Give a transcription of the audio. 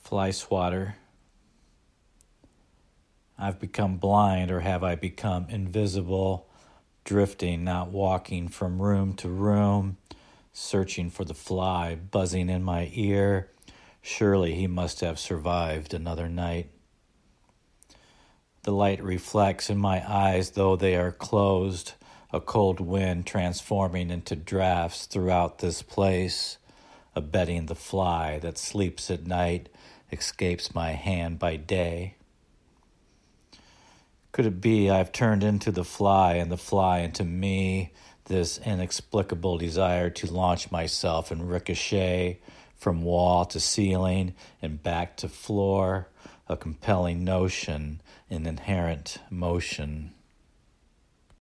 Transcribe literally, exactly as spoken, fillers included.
Fly swatter. I've become blind, or have I become invisible, drifting, not walking from room to room, searching for the fly, buzzing in my ear. Surely he must have survived another night. The light reflects in my eyes, though they are closed, a cold wind transforming into drafts throughout this place, abetting the fly that sleeps at night, escapes my hand by day. Could it be I've turned into the fly and the fly into me, this inexplicable desire to launch myself and ricochet from wall to ceiling and back to floor, a compelling notion, an inherent motion.